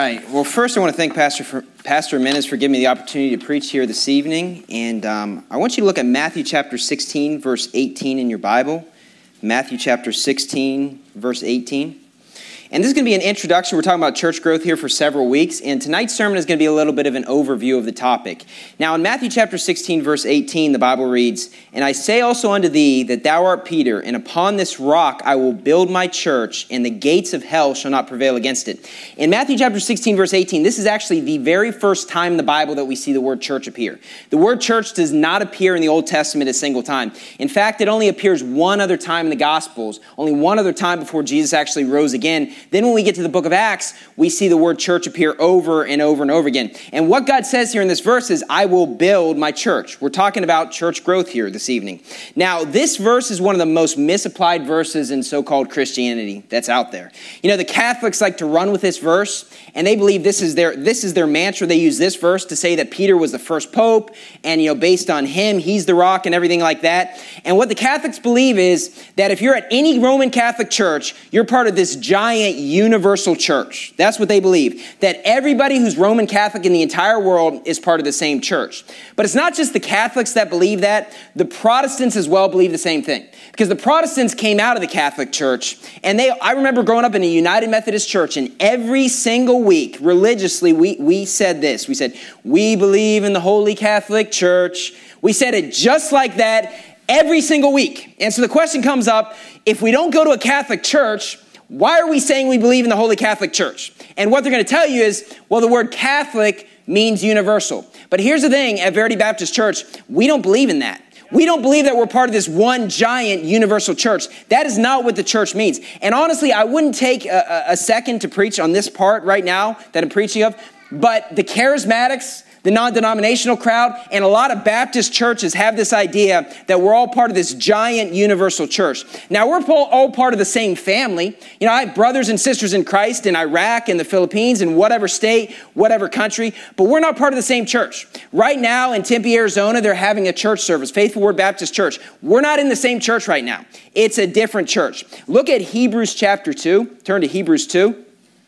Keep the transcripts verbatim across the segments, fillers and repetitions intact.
right. Well, first I want to thank Pastor for, Pastor Menes for giving me the opportunity to preach here this evening. And um, I want you to look at Matthew chapter sixteen, verse eighteen in your Bible. Matthew chapter sixteen, verse eighteen. And this is going to be an introduction. We're talking about church growth here for several weeks. And tonight's sermon is going to be a little bit of an overview of the topic. Now, in Matthew chapter sixteen, verse eighteen, the Bible reads, "And I say also unto thee that thou art Peter, and upon this rock I will build my church, and the gates of hell shall not prevail against it." In Matthew chapter sixteen, verse eighteen, this is actually the very first time in the Bible that we see the word church appear. The word church does not appear in the Old Testament a single time. In fact, it only appears one other time in the Gospels, only one other time before Jesus actually rose again. Then when we get to the book of Acts, we see the word church appear over and over and over again. And what God says here in this verse is, I will build my church. We're talking about church growth here this evening. Now, this verse is one of the most misapplied verses in so-called Christianity that's out there. You know, the Catholics like to run with this verse, and they believe this is their this is their mantra. They use this verse to say that Peter was the first pope, and, you know, based on him, he's the rock and everything like that. And what the Catholics believe is that if you're at any Roman Catholic church, you're part of this giant universal church. That's what they believe, that everybody who's Roman Catholic in the entire world is part of the same church. But it's not just the Catholics that believe that. The Protestants as well believe the same thing. Because the Protestants came out of the Catholic Church, and they, I remember growing up in a United Methodist church, and every single week, religiously, we, we said this. We said, we believe in the Holy Catholic Church. We said it just like that every single week. And so the question comes up, if we don't go to a Catholic church, why are we saying we believe in the Holy Catholic Church? And what they're going to tell you is, well, the word Catholic means universal. But here's the thing, at Verity Baptist Church, we don't believe in that. We don't believe that we're part of this one giant universal church. That is not what the church means. And honestly, I wouldn't take a, a second to preach on this part right now that I'm preaching of, but the charismatics, the non-denominational crowd, and a lot of Baptist churches have this idea that we're all part of this giant universal church. Now, we're all part of the same family. You know, I have brothers and sisters in Christ in Iraq and the Philippines and whatever state, whatever country, but we're not part of the same church. Right now in Tempe, Arizona, they're having a church service, Faithful Word Baptist Church. We're not in the same church right now. It's a different church. Look at Hebrews chapter two. Turn to Hebrews two.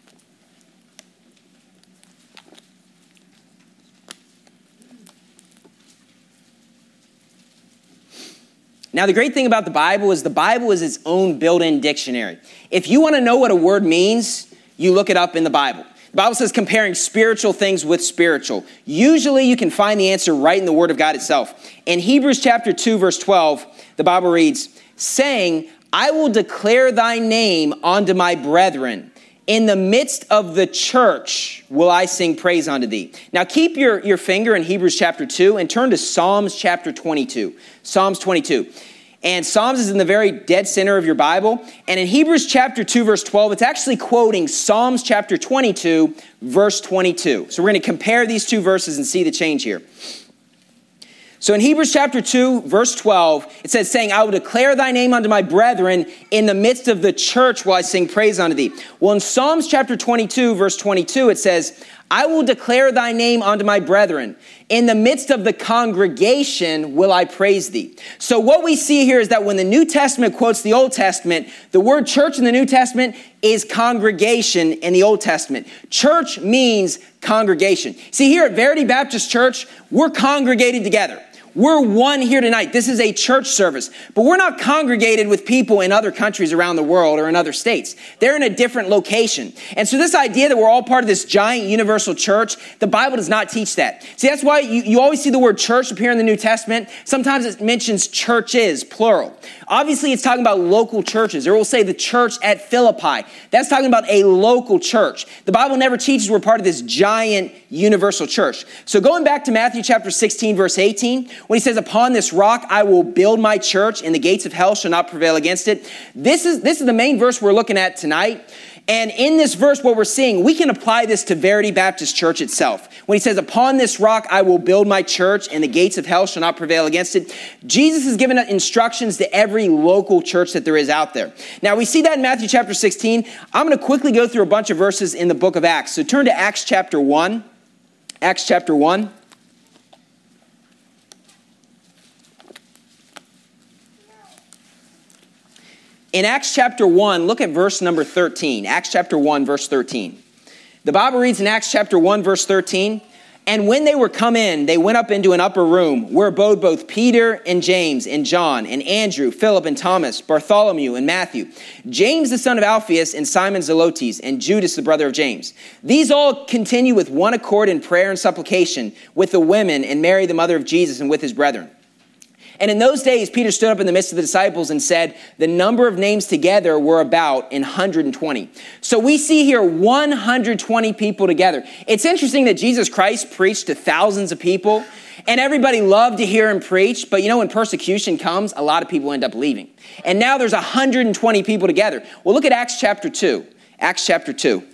Now, the great thing about the Bible is the Bible is its own built-in dictionary. If you want to know what a word means, you look it up in the Bible. The Bible says comparing spiritual things with spiritual. Usually you can find the answer right in the Word of God itself. In Hebrews chapter two, verse twelve, the Bible reads, saying, I will declare thy name unto my brethren. In the midst of the church will I sing praise unto thee. Now keep your, your finger in Hebrews chapter two and turn to Psalms chapter twenty-two. Psalms twenty-two. And Psalms is in the very dead center of your Bible. And in Hebrews chapter two, verse twelve, it's actually quoting Psalms chapter twenty-two, verse twenty-two. So we're going to compare these two verses and see the change here. So in Hebrews chapter two, verse twelve, it says, saying, I will declare thy name unto my brethren. In the midst of the church will I sing praise unto thee. Well, in Psalms chapter twenty-two, verse twenty-two, it says, I will declare thy name unto my brethren. In the midst of the congregation will I praise thee. So what we see here is that when the New Testament quotes the Old Testament, the word church in the New Testament is congregation in the Old Testament. Church means congregation. See, here at Verity Baptist Church, we're congregated together. We're one here tonight. This is a church service, but we're not congregated with people in other countries around the world or in other states. They're in a different location. And so this idea that we're all part of this giant universal church, the Bible does not teach that. See, that's why you, you always see the word church appear in the New Testament. Sometimes it mentions churches, plural. Obviously, it's talking about local churches. Or we'll say the church at Philippi. That's talking about a local church. The Bible never teaches we're part of this giant universal church. So going back to Matthew chapter sixteen, verse eighteen, when he says, upon this rock I will build my church, and the gates of hell shall not prevail against it. This is, this is the main verse we're looking at tonight. And in this verse, what we're seeing, we can apply this to Verity Baptist Church itself. When he says, upon this rock I will build my church, and the gates of hell shall not prevail against it. Jesus has given instructions to every local church that there is out there. Now, we see that in Matthew chapter sixteen. I'm going to quickly go through a bunch of verses in the book of Acts. So turn to Acts chapter one. Acts chapter one. In Acts chapter one, look at verse number thirteen. Acts chapter one, verse thirteen. The Bible reads in Acts chapter one, verse thirteen, and when they were come in, they went up into an upper room where abode both Peter and James and John and Andrew, Philip and Thomas, Bartholomew and Matthew, James the son of Alphaeus and Simon Zelotes, and Judas the brother of James. These all continue with one accord in prayer and supplication with the women and Mary the mother of Jesus and with his brethren. And in those days, Peter stood up in the midst of the disciples and said, the number of names together were about one hundred twenty. So we see here one hundred twenty people together. It's interesting that Jesus Christ preached to thousands of people, and everybody loved to hear him preach. But you know, when persecution comes, a lot of people end up leaving. And now there's one hundred twenty people together. Well, look at Acts chapter two. Acts chapter two.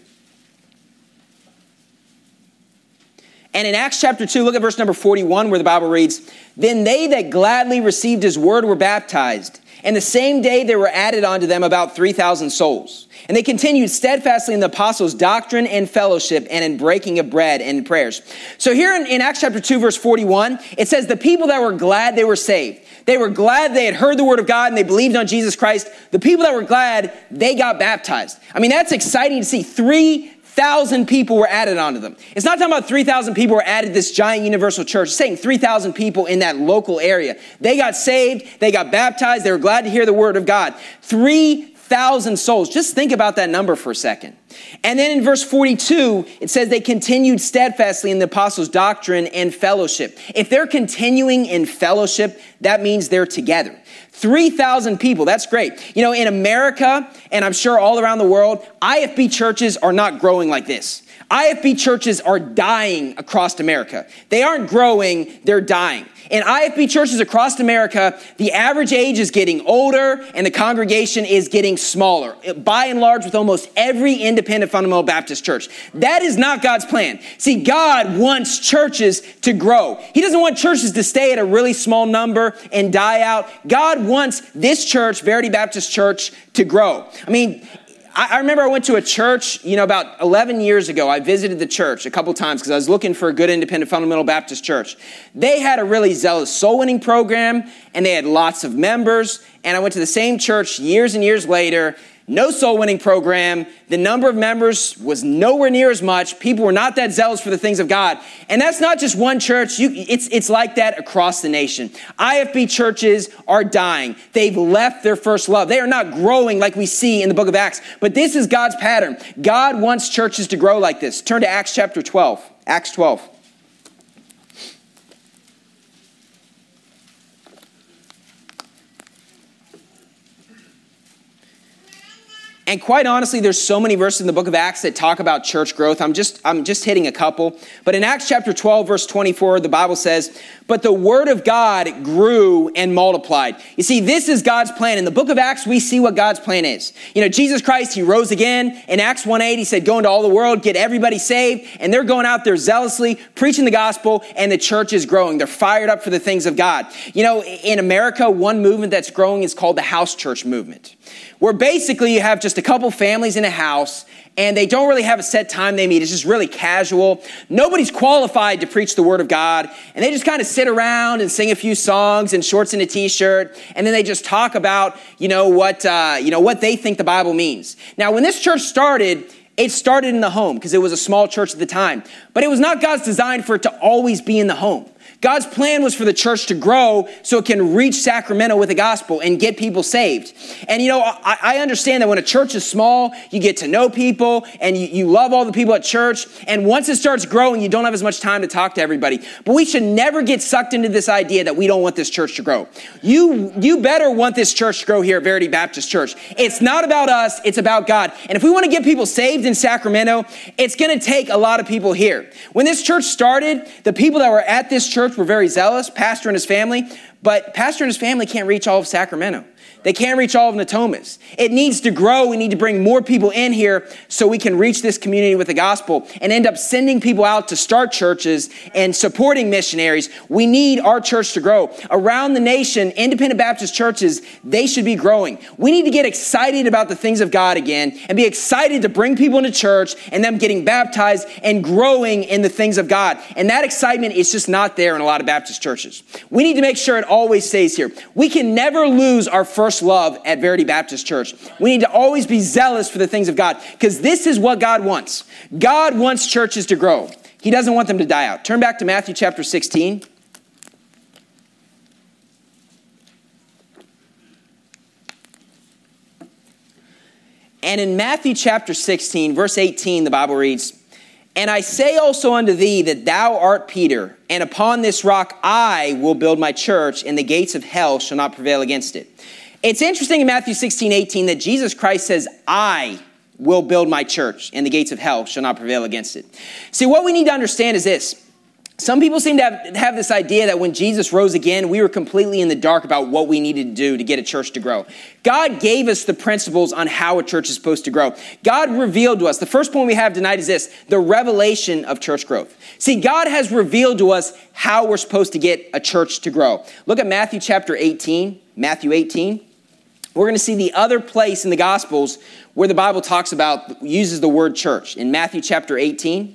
And in Acts chapter two, look at verse number forty-one, where the Bible reads, then they that gladly received his word were baptized. And the same day there were added unto them about three thousand souls. And they continued steadfastly in the apostles' doctrine and fellowship and in breaking of bread and in prayers. So here in, in Acts chapter two, verse forty-one, it says the people that were glad they were saved. They were glad they had heard the word of God and they believed on Jesus Christ. The people that were glad, they got baptized. I mean, that's exciting to see. Three thousand people were added onto them. It's not talking about three thousand people were added to this giant universal church. It's saying three thousand people in that local area. They got saved. They got baptized. They were glad to hear the word of God. three thousand souls. Just think about that number for a second. And then in verse forty-two, it says they continued steadfastly in the apostles' doctrine and fellowship. If they're continuing in fellowship, that means they're together. three thousand people, that's great. You know, in America, and I'm sure all around the world, I F B churches are not growing like this. I F B churches are dying across America. They aren't growing, they're dying. In I F B churches across America, the average age is getting older and the congregation is getting smaller, by and large with almost every independent fundamental Baptist church. That is not God's plan. See, God wants churches to grow. He doesn't want churches to stay at a really small number and die out. God wants this church, Verity Baptist Church, to grow. I mean, I remember I went to a church, you know, about eleven years ago. I visited the church a couple times because I was looking for a good independent fundamental Baptist church. They had a really zealous soul winning program and they had lots of members. And I went to the same church years and years later. No soul winning program. The number of members was nowhere near as much. People were not that zealous for the things of God. And that's not just one church. You, it's, it's like that across the nation. I F B churches are dying. They've left their first love. They are not growing like we see in the book of Acts. But this is God's pattern. God wants churches to grow like this. Turn to Acts chapter twelve. Acts twelve. And quite honestly, there's so many verses in the book of Acts that talk about church growth. I'm just, I'm just hitting a couple. But in Acts chapter twelve, verse twenty-four, the Bible says, but the word of God grew and multiplied. You see, this is God's plan. In the book of Acts, we see what God's plan is. You know, Jesus Christ, he rose again. In Acts one eight, he said, go into all the world, get everybody saved. And they're going out there zealously, preaching the gospel, and the church is growing. They're fired up for the things of God. You know, in America, one movement that's growing is called the house church movement, where basically you have just a couple families in a house and they don't really have a set time they meet. It's just really casual. Nobody's qualified to preach the word of God. And they just kind of sit around and sing a few songs in shorts and a t-shirt. And then they just talk about, you know, what, uh, you know, what they think the Bible means. Now, when this church started, it started in the home because it was a small church at the time. But it was not God's design for it to always be in the home. God's plan was for the church to grow so it can reach Sacramento with the gospel and get people saved. And, you know, I, I understand that when a church is small, you get to know people and you, you love all the people at church. And once it starts growing, you don't have as much time to talk to everybody. But we should never get sucked into this idea that we don't want this church to grow. You, you better want this church to grow here at Verity Baptist Church. It's not about us. It's about God. And if we want to get people saved in Sacramento, it's going to take a lot of people here. When this church started, the people that were at this church were very zealous, pastor and his family, but pastor and his family can't reach all of Sacramento. They can't reach all of Natomas. It needs to grow. We need to bring more people in here so we can reach this community with the gospel and end up sending people out to start churches and supporting missionaries. We need our church to grow. Around the nation, independent Baptist churches, they should be growing. We need to get excited about the things of God again and be excited to bring people into church and them getting baptized and growing in the things of God. And that excitement is just not there in a lot of Baptist churches. We need to make sure it always stays here. We can never lose our first first love at Verity Baptist Church. We need to always be zealous for the things of God, because this is what God wants. God wants churches to grow. He doesn't want them to die out. Turn back to Matthew chapter sixteen. And in Matthew chapter sixteen, verse eighteen, the Bible reads, "And I say also unto thee that thou art Peter, and upon this rock I will build my church, and the gates of hell shall not prevail against it." It's interesting in Matthew sixteen, eighteen that Jesus Christ says, "I will build my church, and the gates of hell shall not prevail against it." See, what we need to understand is this. Some people seem to have, have this idea that when Jesus rose again, we were completely in the dark about what we needed to do to get a church to grow. God gave us the principles on how a church is supposed to grow. God revealed to us. The first point we have tonight is this, the revelation of church growth. See, God has revealed to us how we're supposed to get a church to grow. Look at Matthew chapter eighteen. Matthew eighteen. We're going to see the other place in the Gospels where the Bible talks about, uses the word church. In Matthew chapter eighteen.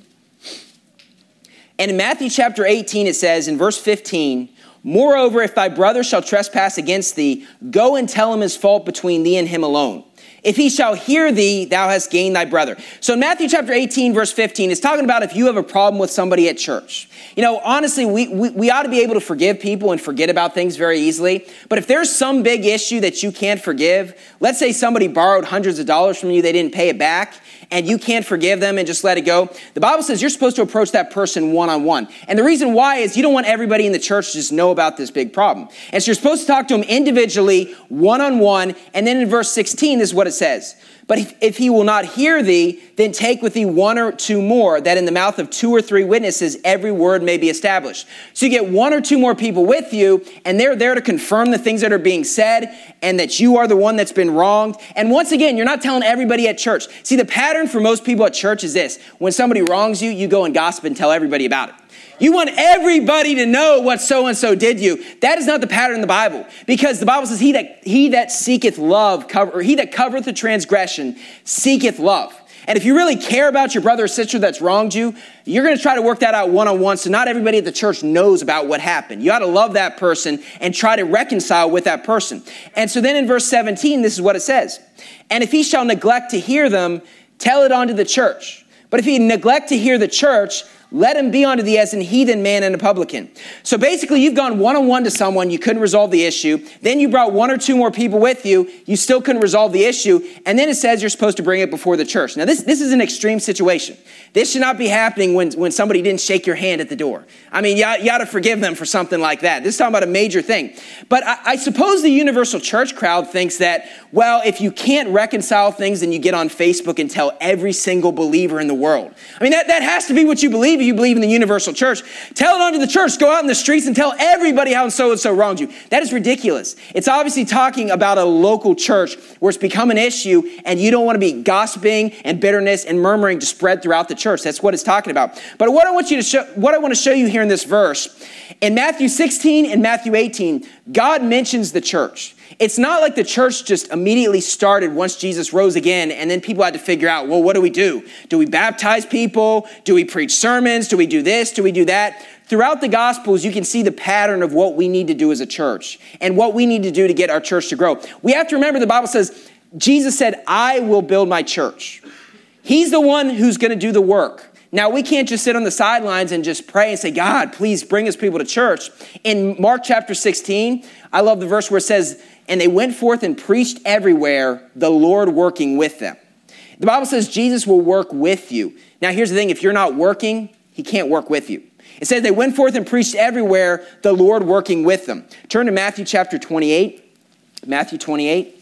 And in Matthew chapter eighteen, it says in verse fifteen, "Moreover, if thy brother shall trespass against thee, go and tell him his fault between thee and him alone. If he shall hear thee, thou hast gained thy brother." So in Matthew chapter eighteen, verse fifteen, it's talking about if you have a problem with somebody at church. You know, honestly, we, we, we ought to be able to forgive people and forget about things very easily. But if there's some big issue that you can't forgive, let's say somebody borrowed hundreds of dollars from you, they didn't pay it back, and you can't forgive them and just let it go. The Bible says you're supposed to approach that person one-on-one. And the reason why is you don't want everybody in the church to just know about this big problem. And so you're supposed to talk to them individually, one-on-one. And then in verse sixteen, this is what it says. "But if, if he will not hear thee, then take with thee one or two more, that in the mouth of two or three witnesses every word may be established." So you get one or two more people with you, and they're there to confirm the things that are being said, and that you are the one that's been wronged. And once again, you're not telling everybody at church. See, the pattern for most people at church is this. When somebody wrongs you, you go and gossip and tell everybody about it. You want everybody to know what so-and-so did to you. That is not the pattern in the Bible. Because the Bible says, he that he that seeketh love, cover, or he that covereth the transgression, seeketh love. And if you really care about your brother or sister that's wronged you, you're going to try to work that out one-on-one so not everybody at the church knows about what happened. You ought to love that person and try to reconcile with that person. And so then in verse seventeen, this is what it says. "And if he shall neglect to hear them, tell it unto the church. But if he neglect to hear the church, let him be unto thee as an heathen man and a publican." So basically, you've gone one-on-one to someone, you couldn't resolve the issue. Then you brought one or two more people with you, you still couldn't resolve the issue. And then it says you're supposed to bring it before the church. Now, this, this is an extreme situation. This should not be happening when, when somebody didn't shake your hand at the door. I mean, you, you ought to forgive them for something like that. This is talking about a major thing. But I, I suppose the universal church crowd thinks that, well, if you can't reconcile things, then you get on Facebook and tell every single believer in the world. I mean, that, that has to be what you believe. You believe in the universal church. Tell it unto the church. Go out in the streets and tell everybody how so-and-so wronged you. That is ridiculous. It's obviously talking about a local church where it's become an issue and you don't want to be gossiping and bitterness and murmuring to spread throughout the church. That's what it's talking about. But what I want you to show, what I want to show you here in this verse, in Matthew sixteen and Matthew eighteen, God mentions the church. It's not like the church just immediately started once Jesus rose again and then people had to figure out, well, what do we do? Do we baptize people? Do we preach sermons? Do we do this? Do we do that? Throughout the Gospels, you can see the pattern of what we need to do as a church and what we need to do to get our church to grow. We have to remember the Bible says, Jesus said, "I will build my church." He's the one who's going to do the work. Now, we can't just sit on the sidelines and just pray and say, "God, please bring us people to church." In Mark chapter sixteen, I love the verse where it says, "And they went forth and preached everywhere, the Lord working with them." The Bible says Jesus will work with you. Now, here's the thing. If you're not working, he can't work with you. It says they went forth and preached everywhere, the Lord working with them. Turn to Matthew chapter twenty-eight. Matthew twenty-eight.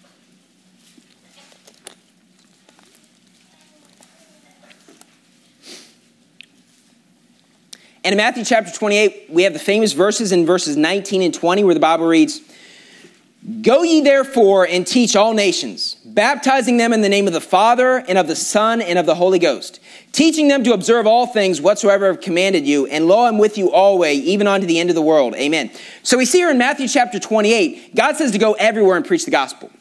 And in Matthew chapter twenty-eight, we have the famous verses in verses nineteen and twenty where the Bible reads, "Go ye therefore and teach all nations, baptizing them in the name of the Father and of the Son and of the Holy Ghost, teaching them to observe all things whatsoever I have commanded you, and lo, I'm with you always, even unto the end of the world." Amen. So we see here in Matthew chapter twenty-eight, God says to go everywhere and preach the gospel.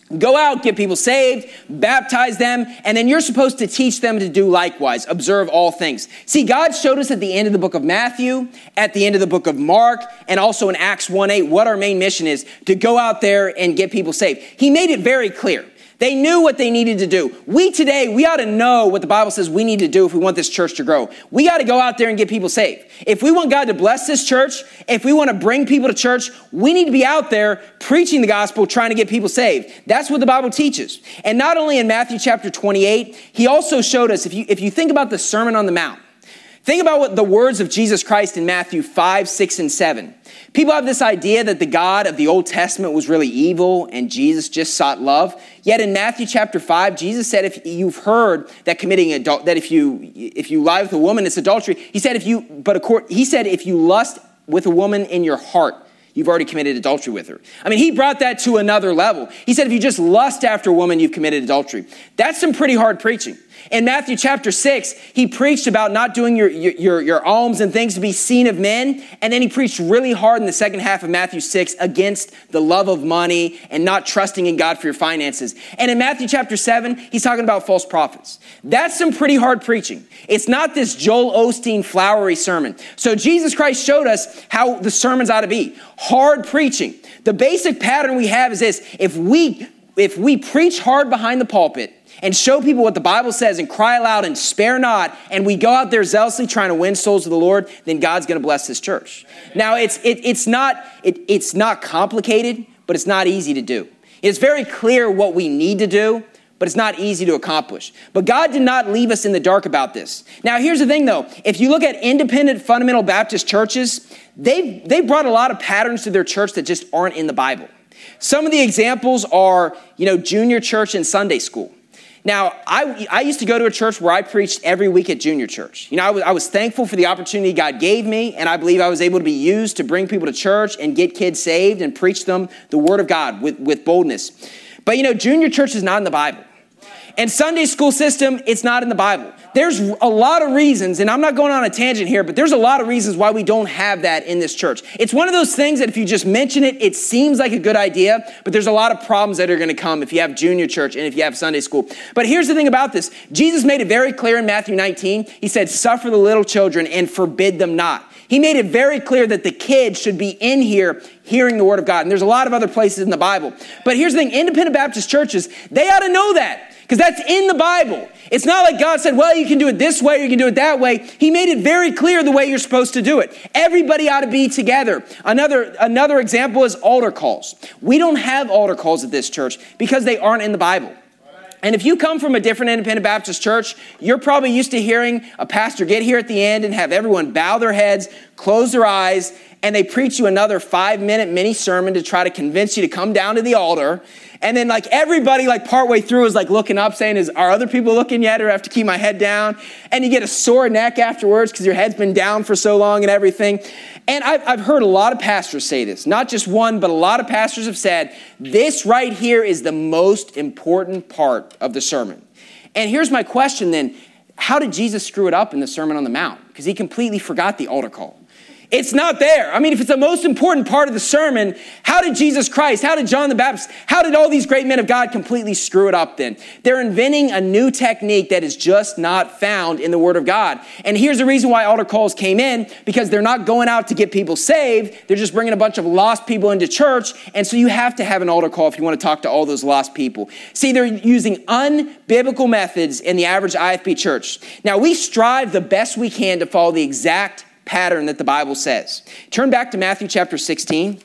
Go out, get people saved, baptize them, and then you're supposed to teach them to do likewise. Observe all things. See, God showed us at the end of the book of Matthew, at the end of the book of Mark, and also in Acts one eight, what our main mission is, to go out there and get people saved. He made it very clear. They knew what they needed to do. We today, we ought to know what the Bible says we need to do if we want this church to grow. We got to go out there and get people saved. If we want God to bless this church, if we want to bring people to church, we need to be out there preaching the gospel, trying to get people saved. That's what the Bible teaches. And not only in Matthew chapter twenty-eight, he also showed us, if you, if you think about the Sermon on the Mount, think about what the words of Jesus Christ in Matthew five, six, and seven. People have this idea that the God of the Old Testament was really evil and Jesus just sought love. Yet in Matthew chapter five, Jesus said, if you've heard that committing adult, that if you if you lie with a woman, it's adultery. He said, if you but accord, he said, if you lust with a woman in your heart, you've already committed adultery with her. I mean, he brought that to another level. He said, if you just lust after a woman, you've committed adultery. That's some pretty hard preaching. In Matthew chapter six, he preached about not doing your, your, your alms and things to be seen of men. And then he preached really hard in the second half of Matthew six against the love of money and not trusting in God for your finances. And in Matthew chapter seven, he's talking about false prophets. That's some pretty hard preaching. It's not this Joel Osteen flowery sermon. So Jesus Christ showed us how the sermons ought to be. Hard preaching. The basic pattern we have is this. If we, if we preach hard behind the pulpit, and show people what the Bible says and cry aloud and spare not, and we go out there zealously trying to win souls to the Lord, then God's going to bless this church. Now, it's it, it's not it, it's not complicated, but it's not easy to do. It's very clear what we need to do, but it's not easy to accomplish. But God did not leave us in the dark about this. Now, here's the thing, though. If you look at independent fundamental Baptist churches, they've, they've brought a lot of patterns to their church that just aren't in the Bible. Some of the examples are, you know, junior church and Sunday school. Now, I, I used to go to a church where I preached every week at junior church. You know, I was, I was thankful for the opportunity God gave me, and I believe I was able to be used to bring people to church and get kids saved and preach them the word of God with, with boldness. But, you know, junior church is not in the Bible. And Sunday school system, it's not in the Bible. There's a lot of reasons, and I'm not going on a tangent here, but there's a lot of reasons why we don't have that in this church. It's one of those things that if you just mention it, it seems like a good idea, but there's a lot of problems that are going to come if you have junior church and if you have Sunday school. But here's the thing about this. Jesus made it very clear in Matthew nineteen. He said, suffer the little children and forbid them not. He made it very clear that the kids should be in here hearing the word of God. And there's a lot of other places in the Bible. But here's the thing. Independent Baptist churches, they ought to know that. Because that's in the Bible. It's not like God said, well, you can do it this way, or you can do it that way. He made it very clear the way you're supposed to do it. Everybody ought to be together. Another, another example is altar calls. We don't have altar calls at this church because they aren't in the Bible. And if you come from a different independent Baptist church, you're probably used to hearing a pastor get here at the end and have everyone bow their heads, close their eyes, and they preach you another five-minute mini sermon to try to convince you to come down to the altar. And then like everybody like partway through is like looking up saying, "Is are other people looking yet, or I have to keep my head down?" And you get a sore neck afterwards because your head's been down for so long and everything. And I've, I've heard a lot of pastors say this, not just one, but a lot of pastors have said, this right here is the most important part of the sermon. And here's my question then. How did Jesus screw it up in the Sermon on the Mount? Because he completely forgot the altar call. It's not there. I mean, if it's the most important part of the sermon, how did Jesus Christ, how did John the Baptist, how did all these great men of God completely screw it up then? They're inventing a new technique that is just not found in the Word of God. And here's the reason why altar calls came in, because they're not going out to get people saved. They're just bringing a bunch of lost people into church. And so you have to have an altar call if you want to talk to all those lost people. See, they're using unbiblical methods in the average I F B church. Now, we strive the best we can to follow the exact pattern that the Bible says. Turn back to Matthew chapter sixteen.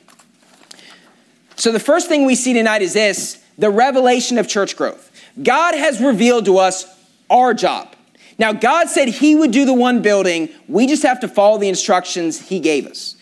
So the first thing we see tonight is this, the revelation of church growth. God has revealed to us our job. Now, God said he would do the one building. We just have to follow the instructions he gave us.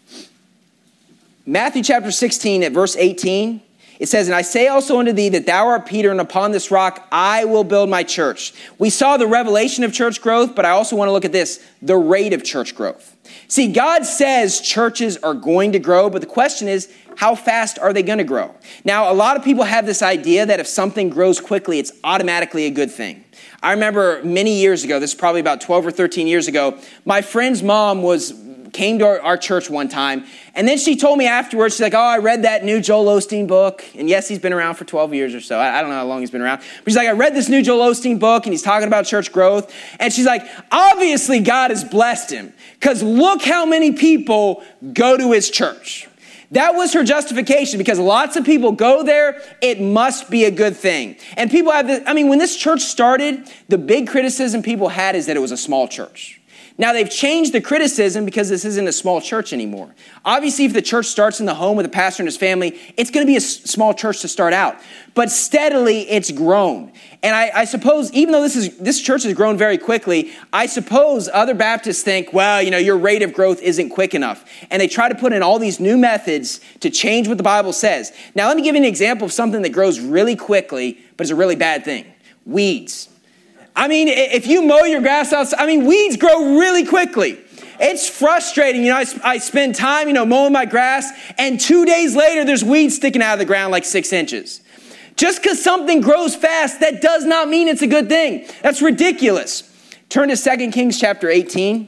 Matthew chapter sixteen at verse eighteen, it says, "And I say also unto thee that thou art Peter, and upon this rock I will build my church." We saw the revelation of church growth, but I also want to look at this, the rate of church growth. See, God says churches are going to grow, but the question is, how fast are they going to grow? Now, a lot of people have this idea that if something grows quickly, it's automatically a good thing. I remember many years ago, this is probably about twelve or thirteen years ago, my friend's mom was came to our, our church one time, and then she told me afterwards, she's like, oh, I read that new Joel Osteen book, and yes, he's been around for twelve years or so. I, I don't know how long he's been around, but she's like, I read this new Joel Osteen book, and he's talking about church growth, and she's like, obviously God has blessed him, because look how many people go to his church. That was her justification, because lots of people go there. It must be a good thing. And people have this, I mean, when this church started, the big criticism people had is that it was a small church. Now, they've changed the criticism because this isn't a small church anymore. Obviously, if the church starts in the home with a pastor and his family, it's going to be a s- small church to start out. But steadily, it's grown. And I, I suppose, even though this is this church has grown very quickly, I suppose other Baptists think, well, you know, your rate of growth isn't quick enough. And they try to put in all these new methods to change what the Bible says. Now, let me give you an example of something that grows really quickly, but is a really bad thing. Weeds. I mean, if you mow your grass outside, I mean, weeds grow really quickly. It's frustrating. You know, I, I spend time, you know, mowing my grass, and two days later, there's weeds sticking out of the ground like six inches. Just because something grows fast, that does not mean it's a good thing. That's ridiculous. Turn to Second Kings chapter eighteen.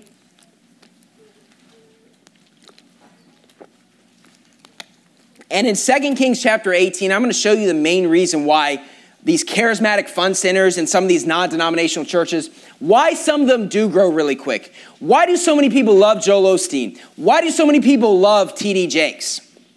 And in Second Kings chapter eighteen, I'm going to show you the main reason why these charismatic fun centers and some of these non-denominational churches, why some of them do grow really quick. Why do so many people love Joel Osteen? Why do so many people love T D Jakes?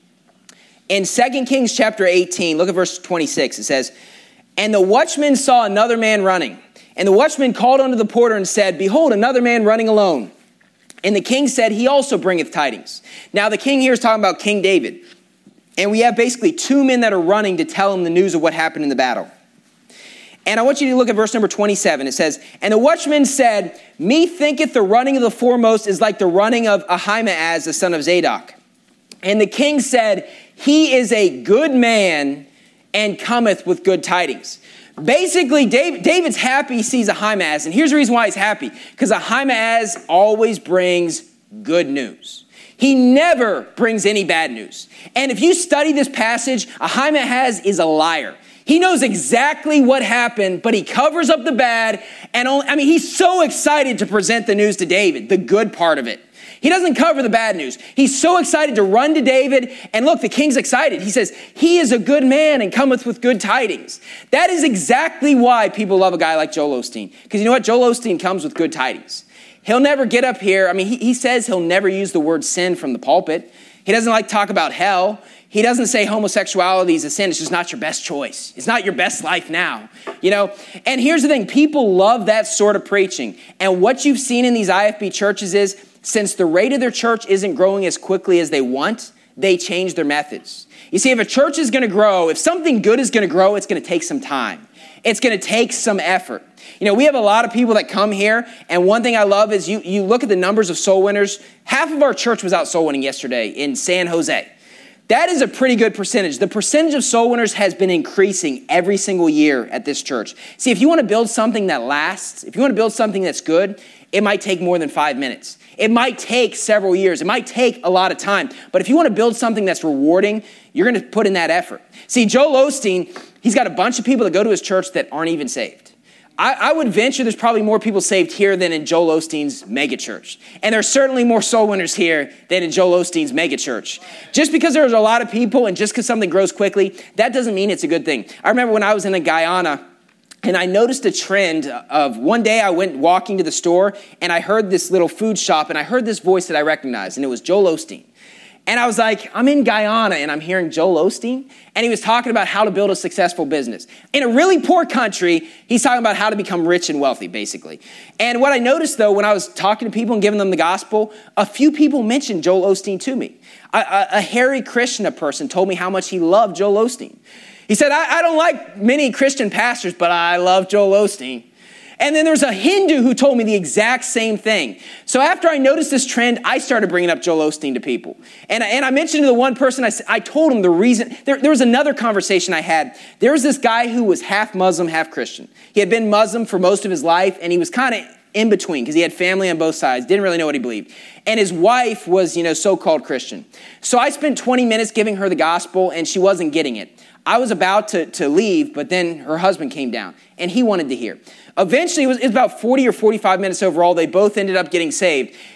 In Second Kings chapter eighteen, look at verse twenty-six. It says, and the watchman saw another man running. And the watchman called unto the porter and said, behold, another man running alone. And the king said, he also bringeth tidings. Now the king here is talking about King David. And we have basically two men that are running to tell him the news of what happened in the battle. And I want you to look at verse number twenty-seven. It says, and the watchman said, me thinketh the running of the foremost is like the running of Ahimaaz, the son of Zadok. And the king said, he is a good man and cometh with good tidings. Basically, David, David's happy he sees Ahimaaz. And here's the reason why he's happy. Because Ahimaaz always brings good news. He never brings any bad news. And if you study this passage, Ahimaaz is a liar. He knows exactly what happened, but he covers up the bad. And only, I mean, he's so excited to present the news to David, the good part of it. He doesn't cover the bad news. He's so excited to run to David. And look, the king's excited. He says, he is a good man and cometh with good tidings. That is exactly why people love a guy like Joel Osteen. Because you know what? Joel Osteen comes with good tidings. He'll never get up here. I mean, he, he says he'll never use the word sin from the pulpit. He doesn't like to talk about hell. He doesn't say homosexuality is a sin. It's just not your best choice. It's not your best life now, you know? And here's the thing. People love that sort of preaching. And what you've seen in these I F B churches is, since the rate of their church isn't growing as quickly as they want, they change their methods. You see, if a church is going to grow, if something good is going to grow, it's going to take some time. It's going to take some effort. You know, we have a lot of people that come here, and one thing I love is you, you look at the numbers of soul winners. Half of our church was out soul winning yesterday in San Jose. That is a pretty good percentage. The percentage of soul winners has been increasing every single year at this church. See, if you want to build something that lasts, if you want to build something that's good, it might take more than five minutes. It might take several years. It might take a lot of time. But if you want to build something that's rewarding, you're going to put in that effort. See, Joel Osteen, he's got a bunch of people that go to his church that aren't even saved. I, I would venture there's probably more people saved here than in Joel Osteen's megachurch. And there's certainly more soul winners here than in Joel Osteen's megachurch. Just because there's a lot of people and just because something grows quickly, that doesn't mean it's a good thing. I remember when I was in Guyana, and I noticed a trend of one day I went walking to the store and I heard this little food shop and I heard this voice that I recognized, and it was Joel Osteen. And I was like, I'm in Guyana and I'm hearing Joel Osteen. And he was talking about how to build a successful business. In a really poor country, he's talking about how to become rich and wealthy, basically. And what I noticed, though, when I was talking to people and giving them the gospel, a few people mentioned Joel Osteen to me. A, a, a Hare Krishna person told me how much he loved Joel Osteen. He said, I, I don't like many Christian pastors, but I love Joel Osteen. And then there's a Hindu who told me the exact same thing. So after I noticed this trend, I started bringing up Joel Osteen to people. And, and I mentioned to the one person, I, I told him the reason. There, there was another conversation I had. There was this guy who was half Muslim, half Christian. He had been Muslim for most of his life, and he was kind of in between because he had family on both sides, didn't really know what he believed. And his wife was, you know, so-called Christian. So I spent twenty minutes giving her the gospel, and she wasn't getting it. I was about to, to leave, but then her husband came down, and he wanted to hear. Eventually, it was, it was about forty or forty-five minutes overall. They both ended up getting saved.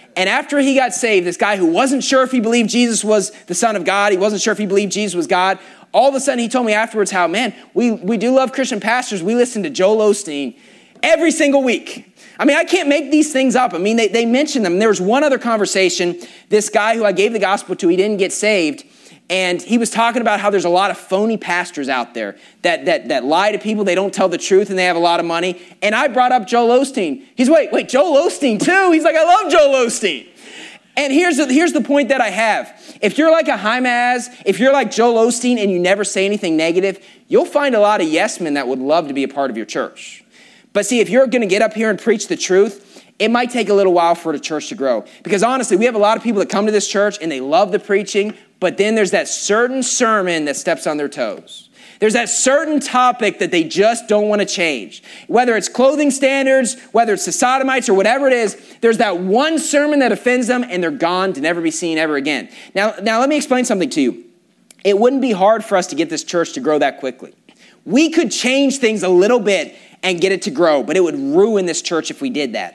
And after he got saved, this guy who wasn't sure if he believed Jesus was the Son of God, he wasn't sure if he believed Jesus was God, all of a sudden he told me afterwards how, man, we, we do love Christian pastors. We listen to Joel Osteen every single week. I mean, I can't make these things up. I mean, they, they mention them. There was one other conversation. This guy who I gave the gospel to, he didn't get saved. And he was talking about how there's a lot of phony pastors out there that, that, that lie to people. They don't tell the truth and they have a lot of money. And I brought up Joel Osteen. He's, wait, wait, Joel Osteen too? He's like, I love Joel Osteen. And here's the, here's the point that I have. If you're like a Jaimaz, if you're like Joel Osteen and you never say anything negative, you'll find a lot of yes men that would love to be a part of your church. But see, if you're going to get up here and preach the truth, it might take a little while for the church to grow. Because honestly, we have a lot of people that come to this church and they love the preaching, but then there's that certain sermon that steps on their toes. There's that certain topic that they just don't want to change. Whether it's clothing standards, whether it's the sodomites or whatever it is, there's that one sermon that offends them and they're gone to never be seen ever again. Now, now let me explain something to you. It wouldn't be hard for us to get this church to grow that quickly. We could change things a little bit and get it to grow, but it would ruin this church if we did that.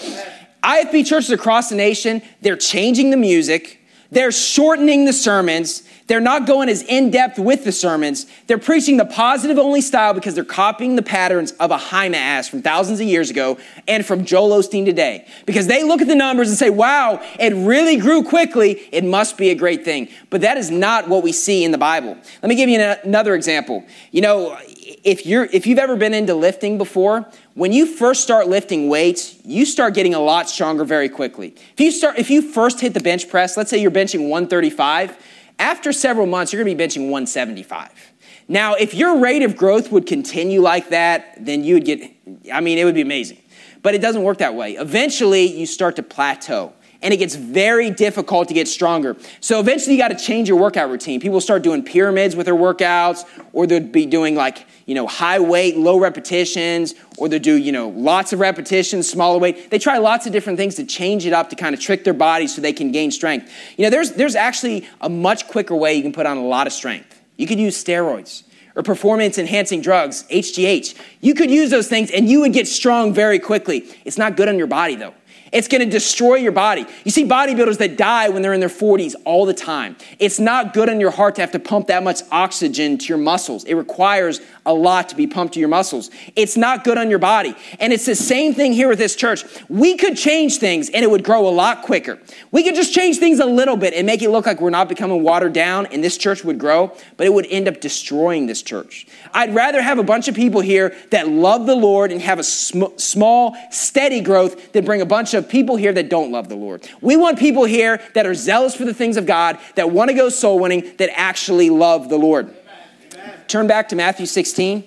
I F B churches across the nation, they're changing the music. They're shortening the sermons. They're not going as in-depth with the sermons. They're preaching the positive-only style because they're copying the patterns of a Jaimaz from thousands of years ago and from Joel Osteen today. Because they look at the numbers and say, wow, it really grew quickly. It must be a great thing. But that is not what we see in the Bible. Let me give you another example. You know, if you're if you've ever been into lifting before, when you first start lifting weights, you start getting a lot stronger very quickly. If you start, if you first hit the bench press, let's say you're benching one thirty-five, after several months, you're going to be benching one seventy-five. Now, if your rate of growth would continue like that, then you would get, I mean, it would be amazing. But it doesn't work that way. Eventually, you start to plateau. And it gets very difficult to get stronger. So eventually you got to change your workout routine. People start doing pyramids with their workouts, or they'll be doing like, you know, high weight, low repetitions, or they'll do, you know, lots of repetitions, smaller weight. They try lots of different things to change it up to kind of trick their bodies so they can gain strength. You know, there's there's actually a much quicker way you can put on a lot of strength. You could use steroids or performance-enhancing drugs, H G H. You could use those things and you would get strong very quickly. It's not good on your body, though. It's going to destroy your body. You see bodybuilders that die when they're in their forties all the time. It's not good on your heart to have to pump that much oxygen to your muscles. It requires a lot to be pumped to your muscles. It's not good on your body. And it's the same thing here with this church. We could change things and it would grow a lot quicker. We could just change things a little bit and make it look like we're not becoming watered down and this church would grow, but it would end up destroying this church. I'd rather have a bunch of people here that love the Lord and have a sm- small, steady growth than bring a bunch of people here that don't love the Lord. We want people here that are zealous for the things of God, that want to go soul winning, that actually love the Lord. Amen. Amen. Turn back to Matthew sixteen.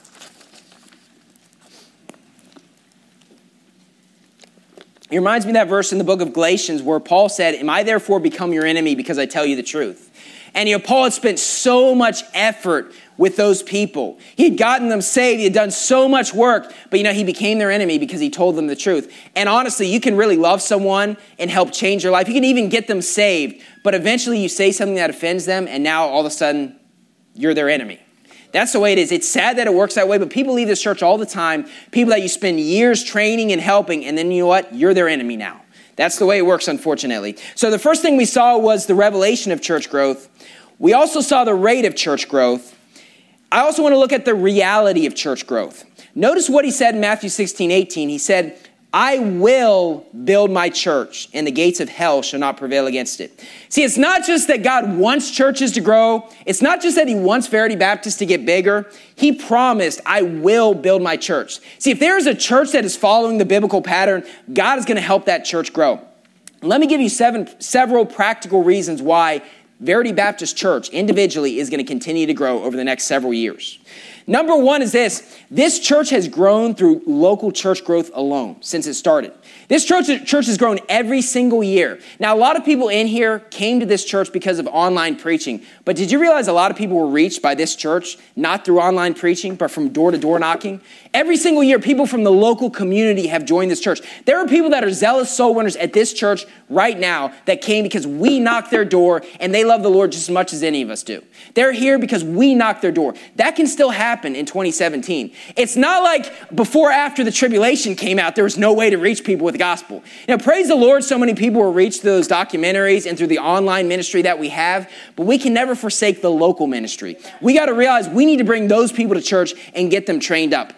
It reminds me of that verse in the book of Galatians where Paul said, am I therefore become your enemy because I tell you the truth? And you know, Paul had spent so much effort with those people. He had gotten them saved. He had done so much work, but you know, he became their enemy because he told them the truth. And honestly, you can really love someone and help change their life. You can even get them saved, but eventually you say something that offends them and now all of a sudden you're their enemy. That's the way it is. It's sad that it works that way, but people leave this church all the time. People that you spend years training and helping, and then you know what? You're their enemy now. That's the way it works, unfortunately. So the first thing we saw was the revelation of church growth. We also saw the rate of church growth. I also want to look at the reality of church growth. Notice what he said in Matthew sixteen eighteen. He said, I will build my church, and the gates of hell shall not prevail against it. See, it's not just that God wants churches to grow. It's not just that he wants Verity Baptist to get bigger. He promised, I will build my church. See, if there is a church that is following the biblical pattern, God is going to help that church grow. Let me give you seven, several practical reasons why Verity Baptist Church individually is going to continue to grow over the next several years. Number one is this. This church has grown through local church growth alone since it started. This church, church has grown every single year. Now, a lot of people in here came to this church because of online preaching. But did you realize a lot of people were reached by this church, not through online preaching, but from door-to-door knocking? Every single year, people from the local community have joined this church. There are people that are zealous soul winners at this church right now that came because we knocked their door and they love the Lord just as much as any of us do. They're here because we knocked their door. That can still happen happen in twenty seventeen. It's not like before, after the tribulation came out, there was no way to reach people with the gospel. You know, praise the Lord, so many people were reached through those documentaries and through the online ministry that we have, but we can never forsake the local ministry. We got to realize we need to bring those people to church and get them trained up.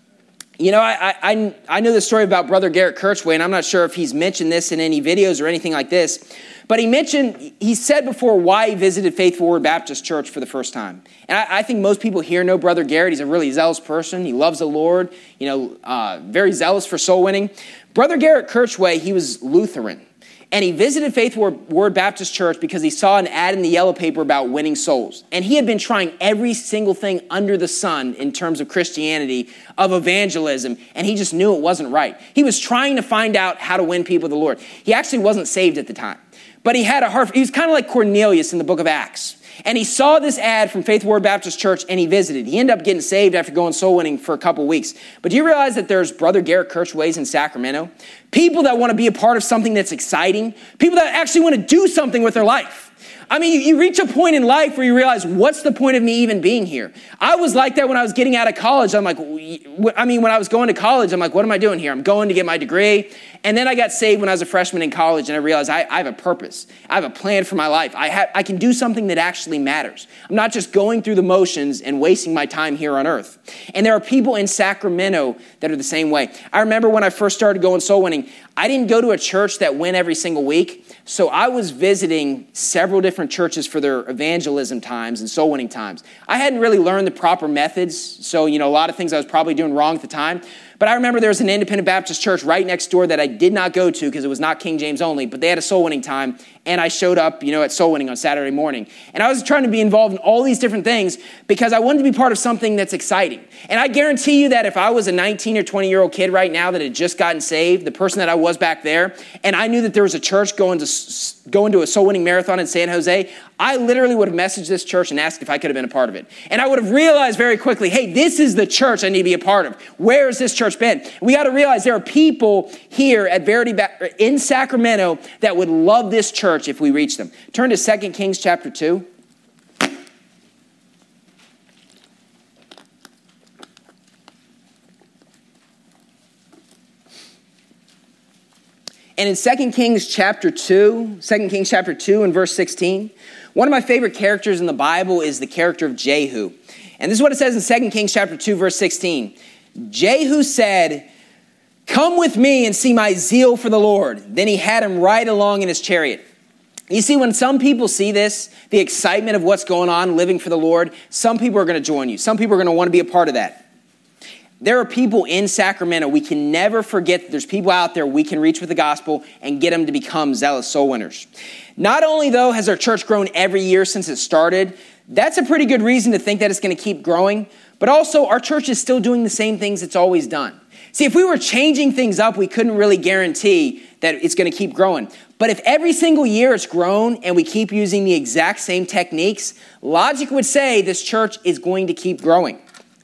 You know, I, I, I know the story about Brother Garrett Kirchway, and I'm not sure if he's mentioned this in any videos or anything like this, but he mentioned, he said before why he visited Faithful Word Baptist Church for the first time. And I, I think most people here know Brother Garrett. He's a really zealous person. He loves the Lord, you know, uh, very zealous for soul winning. Brother Garrett Kirchway, he was Lutheran. And he visited Faithful Word Baptist Church because he saw an ad in the yellow paper about winning souls. And he had been trying every single thing under the sun in terms of Christianity, of evangelism, and he just knew it wasn't right. He was trying to find out how to win people to the Lord. He actually wasn't saved at the time. But he had a heart. He was kind of like Cornelius in the book of Acts. And he saw this ad from Faithful Word Baptist Church, and he visited. He ended up getting saved after going soul winning for a couple weeks. But do you realize that there's Brother Garrett Kirchways in Sacramento? People that want to be a part of something that's exciting. People that actually want to do something with their life. I mean, you, you reach a point in life where you realize, what's the point of me even being here? I was like that when I was getting out of college. I'm like, I mean, when I was going to college, I'm like, what am I doing here? I'm going to get my degree. And then I got saved when I was a freshman in college, and I realized I, I have a purpose. I have a plan for my life. I, have, I can do something that actually matters. I'm not just going through the motions and wasting my time here on earth. And there are people in Sacramento that are the same way. I remember when I first started going soul winning, I didn't go to a church that went every single week. So I was visiting several different churches for their evangelism times and soul winning times. I hadn't really learned the proper methods. So, you know, a lot of things I was probably doing wrong at the time. But I remember there was an independent Baptist church right next door that I did not go to because it was not King James only, but they had a soul winning time. And I showed up, you know, at soul winning on Saturday morning. And I was trying to be involved in all these different things because I wanted to be part of something that's exciting. And I guarantee you that if I was a nineteen or twenty year old kid right now that had just gotten saved, the person that I was back there, and I knew that there was a church going to going to a soul winning marathon in San Jose, I literally would have messaged this church and asked if I could have been a part of it. And I would have realized very quickly, hey, this is the church I need to be a part of. Where has this church been? We got to realize there are people here at Verity in Sacramento that would love this church if we reach them. Turn to Second Kings chapter two. And in Second Kings chapter two, Second Kings chapter two and verse sixteen, one of my favorite characters in the Bible is the character of Jehu. And this is what it says in Second Kings chapter two, verse sixteen. Jehu said, "Come with me and see my zeal for the Lord." Then he had him ride along in his chariot. You see, when some people see this, the excitement of what's going on, living for the Lord, some people are going to join you. Some people are going to want to be a part of that. There are people in Sacramento. We can never forget that there's people out there we can reach with the gospel and get them to become zealous soul winners. Not only, though, has our church grown every year since it started, that's a pretty good reason to think that it's going to keep growing, but also our church is still doing the same things it's always done. See, if we were changing things up, we couldn't really guarantee that it's going to keep growing. But if every single year it's grown and we keep using the exact same techniques, logic would say this church is going to keep growing.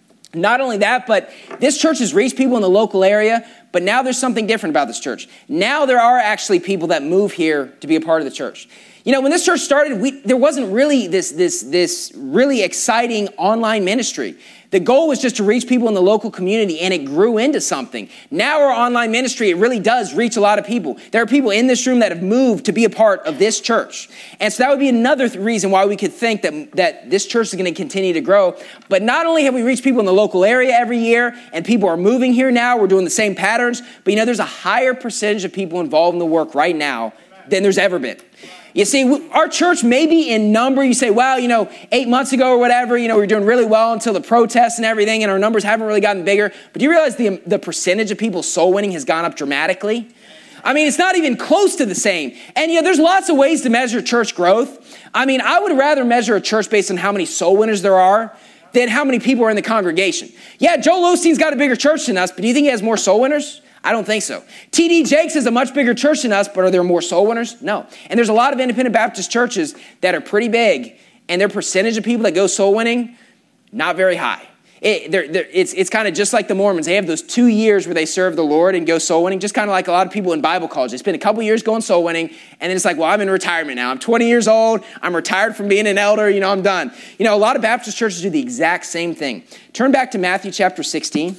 Not only that, but this church has reached people in the local area, but now there's something different about this church. Now there are actually people that move here to be a part of the church. You know, when this church started, we, there wasn't really this, this, this really exciting online ministry. The goal was just to reach people in the local community, and it grew into something. Now our online ministry, it really does reach a lot of people. There are people in this room that have moved to be a part of this church. And so that would be another th- reason why we could think that, that this church is going to continue to grow. But not only have we reached people in the local area every year, and people are moving here now, we're doing the same patterns, but you know, there's a higher percentage of people involved in the work right now than there's ever been. You see, our church may be in number. You say, well, you know, eight months ago or whatever, you know, we were doing really well until the protests and everything, and our numbers haven't really gotten bigger. But do you realize the, the percentage of people soul winning has gone up dramatically? I mean, it's not even close to the same. And, you know, there's lots of ways to measure church growth. I mean, I would rather measure a church based on how many soul winners there are than how many people are in the congregation. Yeah, Joel Osteen's got a bigger church than us, but do you think he has more soul winners? I don't think so. T D Jakes is a much bigger church than us, but are there more soul winners? No. And there's a lot of independent Baptist churches that are pretty big, and their percentage of people that go soul winning, not very high. It, they're, they're, it's it's kind of just like the Mormons. They have those two years where they serve the Lord and go soul winning, just kind of like a lot of people in Bible college. They spend a couple years going soul winning, and then it's like, well, I'm in retirement now. I'm twenty years old. I'm retired from being an elder. You know, I'm done. You know, a lot of Baptist churches do the exact same thing. Turn back to Matthew chapter sixteen.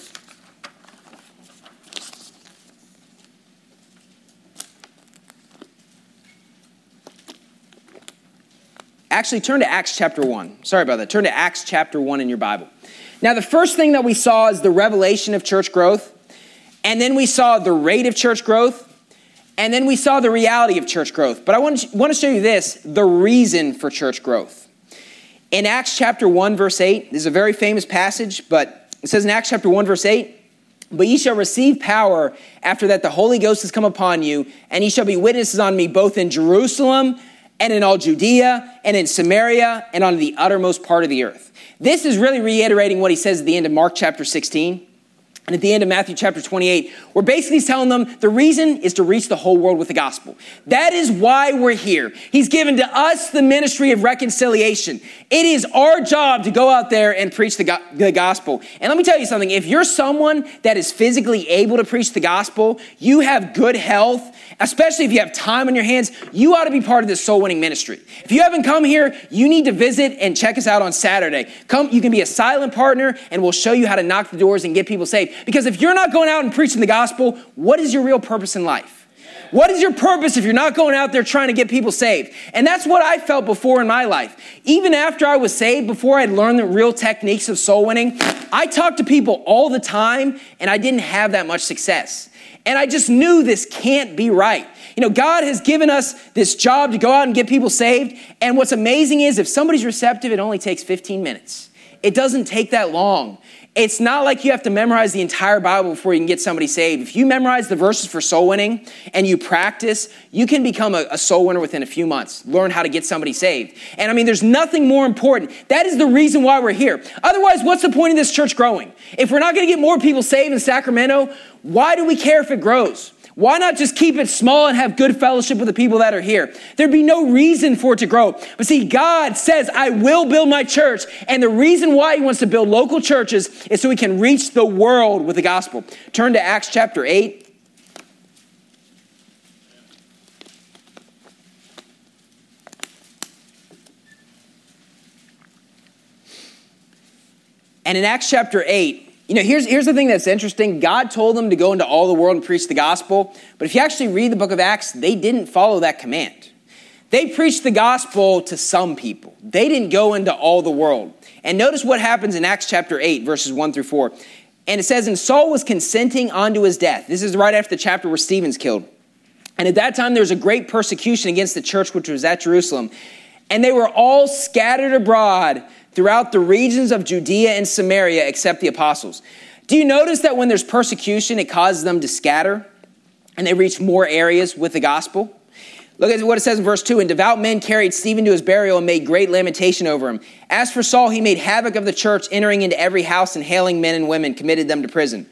Actually, turn to Acts chapter one. Sorry about that. Turn to Acts chapter one in your Bible. Now, the first thing that we saw is the revelation of church growth, and then we saw the rate of church growth, and then we saw the reality of church growth. But I want to, want to show you this, the reason for church growth. In Acts chapter one, verse eight, this is a very famous passage, but it says in Acts chapter one, verse eight, "But ye shall receive power after that the Holy Ghost has come upon you, and ye shall be witnesses on me both in Jerusalem and in all Judea and in Samaria and on the uttermost part of the earth." This is really reiterating what he says at the end of Mark chapter sixteen and at the end of Matthew chapter twenty-eight. We're basically telling them the reason is to reach the whole world with the gospel. That is why we're here. He's given to us the ministry of reconciliation. It is our job to go out there and preach the, go- the gospel. And let me tell you something. If you're someone that is physically able to preach the gospel, you have good health, especially if you have time on your hands, you ought to be part of this soul winning ministry. If you haven't come here, you need to visit and check us out on Saturday. Come, you can be a silent partner and we'll show you how to knock the doors and get people saved. Because if you're not going out and preaching the gospel, what is your real purpose in life? What is your purpose if you're not going out there trying to get people saved? And that's what I felt before in my life. Even after I was saved, before I'd learned the real techniques of soul winning, I talked to people all the time and I didn't have that much success. And I just knew this can't be right. You know, God has given us this job to go out and get people saved. And what's amazing is if somebody's receptive, it only takes fifteen minutes. It doesn't take that long. It's not like you have to memorize the entire Bible before you can get somebody saved. If you memorize the verses for soul winning and you practice, you can become a, a soul winner within a few months. Learn how to get somebody saved. And I mean, there's nothing more important. That is the reason why we're here. Otherwise, what's the point of this church growing? If we're not going to get more people saved in Sacramento, why do we care if it grows? Why not just keep it small and have good fellowship with the people that are here? There'd be no reason for it to grow. But see, God says, I will build my church. And the reason why he wants to build local churches is so he can reach the world with the gospel. Turn to Acts chapter eight. And in Acts chapter eight, you know, here's, here's the thing that's interesting. God told them to go into all the world and preach the gospel. But if you actually read the book of Acts, they didn't follow that command. They preached the gospel to some people. They didn't go into all the world. And notice what happens in Acts chapter eight, verses one through four. And it says, and Saul was consenting unto his death. This is right after the chapter where Stephen's killed. And at that time, there was a great persecution against the church which was at Jerusalem. And they were all scattered abroad throughout the regions of Judea and Samaria, except the apostles. Do you notice that when there's persecution, it causes them to scatter and they reach more areas with the gospel? Look at what it says in verse two. And devout men carried Stephen to his burial and made great lamentation over him. As for Saul, he made havoc of the church, entering into every house and hailing men and women, committed them to prison.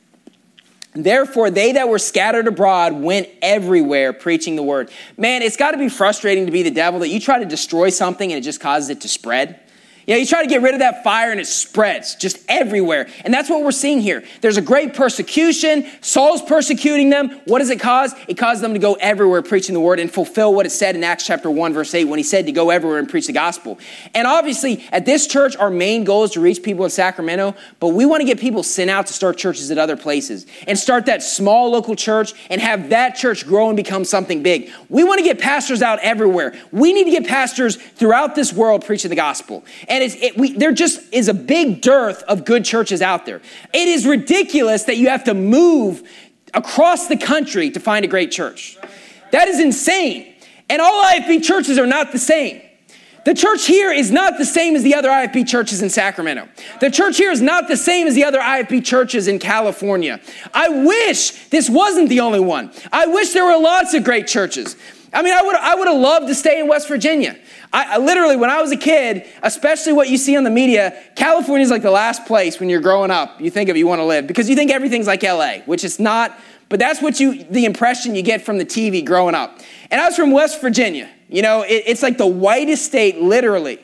Therefore, they that were scattered abroad went everywhere preaching the word. Man, it's got to be frustrating to be the devil that you try to destroy something and it just causes it to spread. You know, you try to get rid of that fire and it spreads just everywhere. And that's what we're seeing here. There's a great persecution. Saul's persecuting them. What does it cause? It causes them to go everywhere preaching the word and fulfill what it said in Acts chapter one, verse eight, when he said to go everywhere and preach the gospel. And obviously, at this church, our main goal is to reach people in Sacramento, but we want to get people sent out to start churches at other places and start that small local church and have that church grow and become something big. We want to get pastors out everywhere. We need to get pastors throughout this world preaching the gospel. And And it's, it, we, there just is a big dearth of good churches out there. It is ridiculous that you have to move across the country to find a great church. That is insane. And all I F B churches are not the same. The church here is not the same as the other I F B churches in Sacramento. The church here is not the same as the other I F B churches in California. I wish this wasn't the only one. I wish there were lots of great churches. I mean, I would I would have loved to stay in West Virginia. I, I literally, when I was a kid, especially what you see on the media, California is like the last place when you're growing up you think of you want to live because you think everything's like L A, which it's not. But that's what you the impression you get from the T V growing up. And I was from West Virginia. You know, it, it's like the whitest state, literally.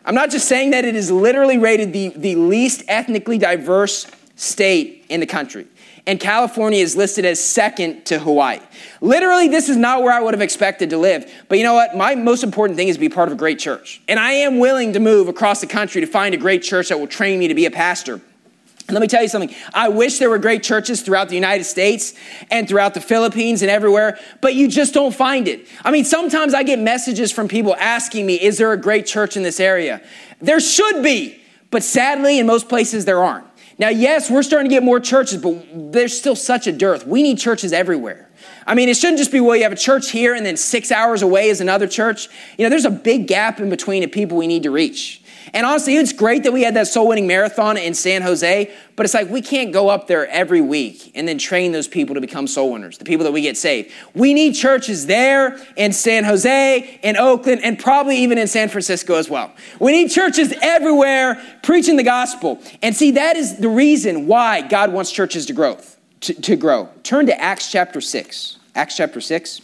I'm not just saying that. It is literally rated the, the least ethnically diverse state in the country. And California is listed as second to Hawaii. Literally, this is not where I would have expected to live. But you know what? My most important thing is to be part of a great church. And I am willing to move across the country to find a great church that will train me to be a pastor. And let me tell you something. I wish there were great churches throughout the United States and throughout the Philippines and everywhere, but you just don't find it. I mean, sometimes I get messages from people asking me, is there a great church in this area? There should be, but sadly, in most places, there aren't. Now, yes, we're starting to get more churches, but there's still such a dearth. We need churches everywhere. I mean, it shouldn't just be, well, you have a church here and then six hours away is another church. You know, there's a big gap in between of people we need to reach. And honestly, it's great that we had that soul winning marathon in San Jose, but it's like we can't go up there every week and then train those people to become soul winners, the people that we get saved. We need churches there in San Jose, in Oakland, and probably even in San Francisco as well. We need churches everywhere preaching the gospel. And see, that is the reason why God wants churches to grow. To, to grow. Turn to Acts chapter six. Acts chapter six.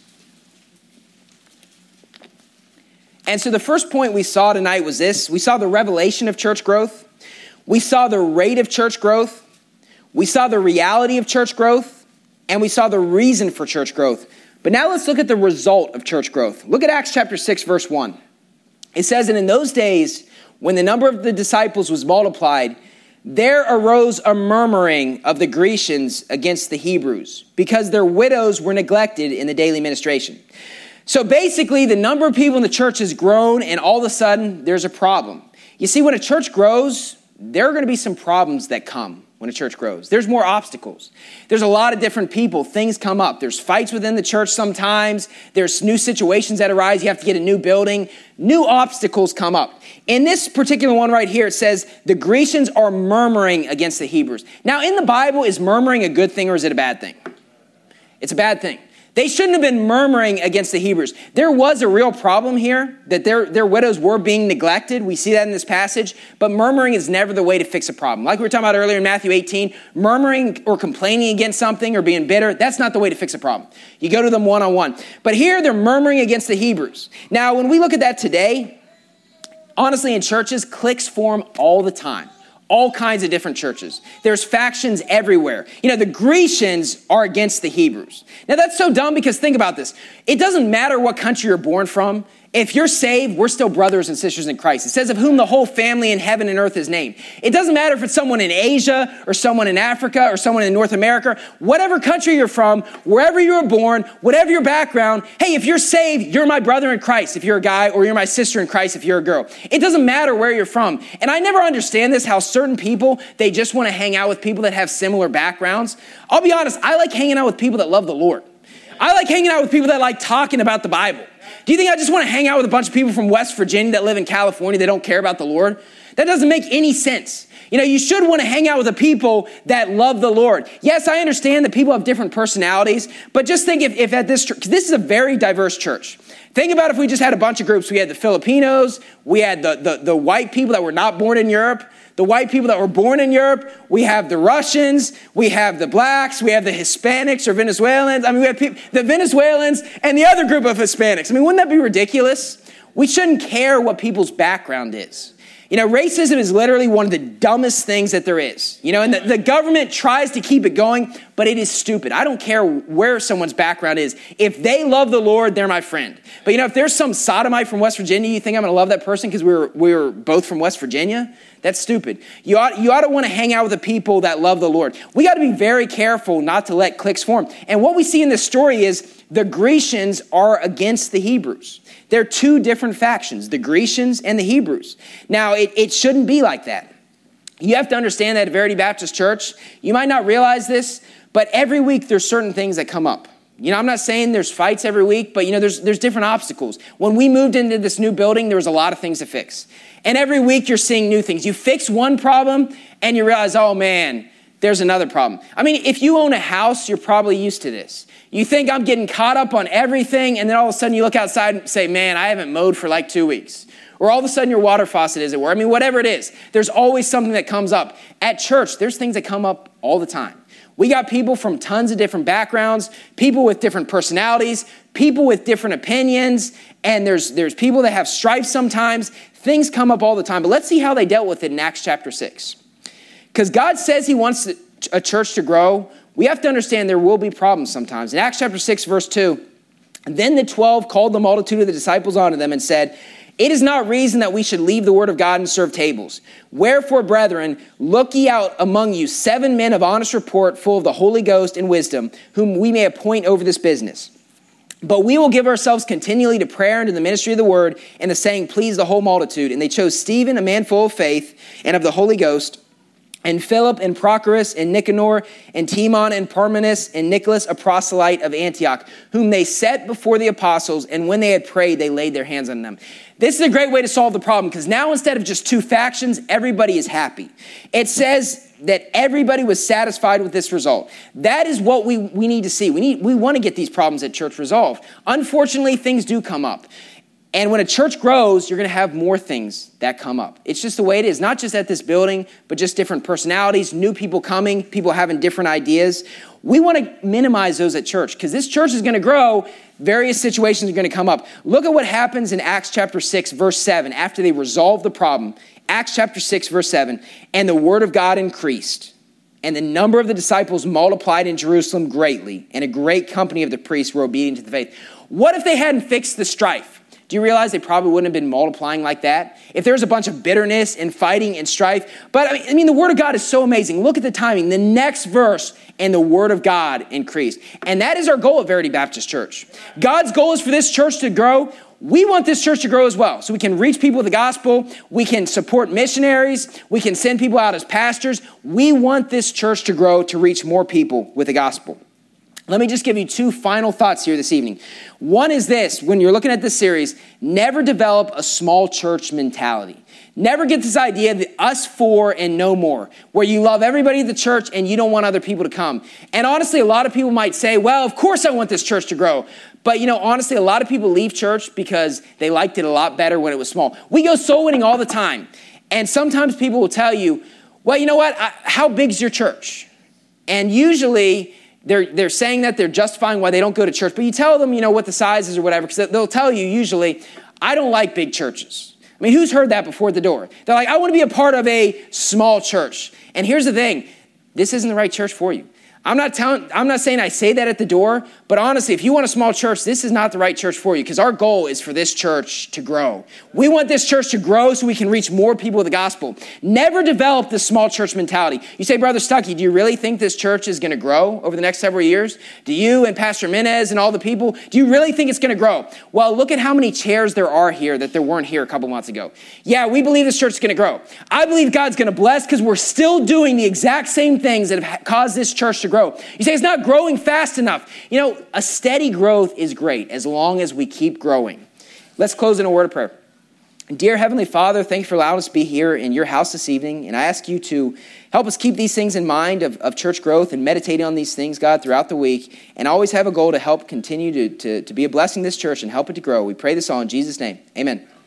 And so the first point we saw tonight was this. We saw the revelation of church growth. We saw the rate of church growth. We saw the reality of church growth. And we saw the reason for church growth. But now let's look at the result of church growth. Look at Acts chapter six, verse one. It says, and in those days, when the number of the disciples was multiplied, there arose a murmuring of the Grecians against the Hebrews, because their widows were neglected in the daily ministration. So basically, the number of people in the church has grown, and all of a sudden, there's a problem. You see, when a church grows, there are going to be some problems that come when a church grows. There's more obstacles. There's a lot of different people. Things come up. There's fights within the church sometimes. There's new situations that arise. You have to get a new building. New obstacles come up. In this particular one right here, it says, the Grecians are murmuring against the Hebrews. Now, in the Bible, is murmuring a good thing or is it a bad thing? It's a bad thing. They shouldn't have been murmuring against the Hebrews. There was a real problem here, that their, their widows were being neglected. We see that in this passage. But murmuring is never the way to fix a problem. Like we were talking about earlier in Matthew eighteen, murmuring or complaining against something or being bitter, that's not the way to fix a problem. You go to them one-on-one. But here they're murmuring against the Hebrews. Now, when we look at that today, honestly, in churches, cliques form all the time. All kinds of different churches. There's factions everywhere. You know, the Grecians are against the Hebrews. Now, that's so dumb because think about this. It doesn't matter what country you're born from. If you're saved, we're still brothers and sisters in Christ. It says of whom the whole family in heaven and earth is named. It doesn't matter if it's someone in Asia or someone in Africa or someone in North America. Whatever country you're from, wherever you were born, whatever your background, hey, if you're saved, you're my brother in Christ if you're a guy, or you're my sister in Christ if you're a girl. It doesn't matter where you're from. And I never understand this, how certain people, they just want to hang out with people that have similar backgrounds. I'll be honest, I like hanging out with people that love the Lord. I like hanging out with people that like talking about the Bible. Do you think I just want to hang out with a bunch of people from West Virginia that live in California that don't care about the Lord? That doesn't make any sense. You know, you should want to hang out with the people that love the Lord. Yes, I understand that people have different personalities, but just think if, if at this church, this is a very diverse church. Think about if we just had a bunch of groups. We had the Filipinos, we had the, the, the white people that were not born in Europe, the white people that were born in Europe, we have the Russians, we have the blacks, we have the Hispanics or Venezuelans. I mean, we have people, the Venezuelans and the other group of Hispanics. I mean, wouldn't that be ridiculous? We shouldn't care what people's background is. You know, racism is literally one of the dumbest things that there is. You know, and the, the government tries to keep it going, but it is stupid. I don't care where someone's background is. If they love the Lord, they're my friend. But you know, if there's some sodomite from West Virginia, you think I'm going to love that person because we were, we were both from West Virginia? That's stupid. You ought, you ought to want to hang out with the people that love the Lord. We got to be very careful not to let cliques form. And what we see in this story is the Grecians are against the Hebrews. They're two different factions, the Grecians and the Hebrews. Now, it, it shouldn't be like that. You have to understand that at Verity Baptist Church, you might not realize this, but every week there's certain things that come up. You know, I'm not saying there's fights every week, but you know, there's there's different obstacles. When we moved into this new building, there was a lot of things to fix. And every week you're seeing new things. You fix one problem and you realize, oh man, there's another problem. I mean, if you own a house, you're probably used to this. You think I'm getting caught up on everything, and then all of a sudden you look outside and say, man, I haven't mowed for like two weeks. Or all of a sudden your water faucet isn't working. I mean, whatever it is, there's always something that comes up. At church, there's things that come up all the time. We got people from tons of different backgrounds, people with different personalities, people with different opinions, and there's there's people that have strife sometimes. Things come up all the time, but let's see how they dealt with it in Acts chapter six. Because God says he wants a church to grow. We have to understand there will be problems sometimes. In Acts chapter six, verse two, then the twelve called the multitude of the disciples unto them and said, it is not reason that we should leave the word of God and serve tables. Wherefore, brethren, look ye out among you seven men of honest report, full of the Holy Ghost and wisdom, whom we may appoint over this business. But we will give ourselves continually to prayer and to the ministry of the word, and the saying pleased the whole multitude. And they chose Stephen, a man full of faith and of the Holy Ghost, and Philip and Prochorus and Nicanor and Timon and Parmenas and Nicholas, a proselyte of Antioch, whom they set before the apostles, and when they had prayed, they laid their hands on them. This is a great way to solve the problem, because now instead of just two factions, everybody is happy. It says that everybody was satisfied with this result. That is what we, we need to see. We need we want to get these problems at church resolved. Unfortunately, things do come up. And when a church grows, you're going to have more things that come up. It's just the way it is, not just at this building, but just different personalities, new people coming, people having different ideas. We want to minimize those at church because this church is going to grow. Various situations are going to come up. Look at what happens in Acts chapter six, verse seven, after they resolve the problem. Acts chapter six, verse seven, and the word of God increased, and the number of the disciples multiplied in Jerusalem greatly, and a great company of the priests were obedient to the faith. What if they hadn't fixed the strife? Do you realize they probably wouldn't have been multiplying like that? If there was a bunch of bitterness and fighting and strife. But I mean, I mean, the word of God is so amazing. Look at the timing. The next verse, and the word of God increased. And that is our goal at Verity Baptist Church. God's goal is for this church to grow. We want this church to grow as well. So we can reach people with the gospel. We can support missionaries. We can send people out as pastors. We want this church to grow to reach more people with the gospel. Let me just give you two final thoughts here this evening. One is this: when you're looking at this series, never develop a small church mentality. Never get this idea that us four and no more, where you love everybody at the church and you don't want other people to come. And honestly, a lot of people might say, well, of course I want this church to grow. But you know, honestly, a lot of people leave church because they liked it a lot better when it was small. We go soul winning all the time. And sometimes people will tell you, well, you know what? I, how big's your church? And usually They're they're saying that they're justifying why they don't go to church. But you tell them, you know, what the size is or whatever, because they'll tell you usually, I don't like big churches. I mean, who's heard that before at the door? They're like, I want to be a part of a small church. And here's the thing. This isn't the right church for you. I'm not telling, I'm not saying I say that at the door, but honestly, if you want a small church, this is not the right church for you, because our goal is for this church to grow. We want this church to grow so we can reach more people with the gospel. Never develop this small church mentality. You say, Brother Stuckey, do you really think this church is going to grow over the next several years? Do you and Pastor Menez and all the people, do you really think it's going to grow? Well, look at how many chairs there are here that there weren't here a couple months ago. Yeah, we believe this church is going to grow. I believe God's going to bless because we're still doing the exact same things that have caused this church to grow. You say it's not growing fast enough. You know, a steady growth is great as long as we keep growing. Let's close in a word of prayer. Dear Heavenly Father, thank you for allowing us to be here in your house this evening. And I ask you to help us keep these things in mind of, of church growth and meditating on these things, God, throughout the week. And always have a goal to help continue to, to, to be a blessing to this church and help it to grow. We pray this all in Jesus' name. Amen.